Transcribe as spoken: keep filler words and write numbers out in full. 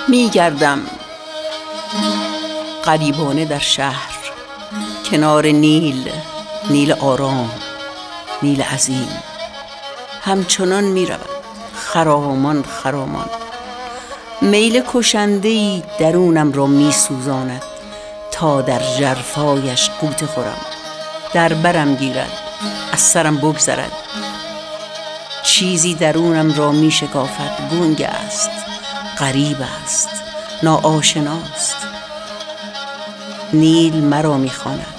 می گردم غریبانه در شهر، کنار نیل، نیل آرام، نیل عظیم. همچنان می رود خرامان خرامان. میل کشنده‌ای درونم را می سوزاند تا در ژرفایش غوطه خورم. در برم گیرد، از سرم بگذرد. چیزی درونم را می شکافد. گنگ است، غریب است، ناآشناست. نیل مرا می خواند،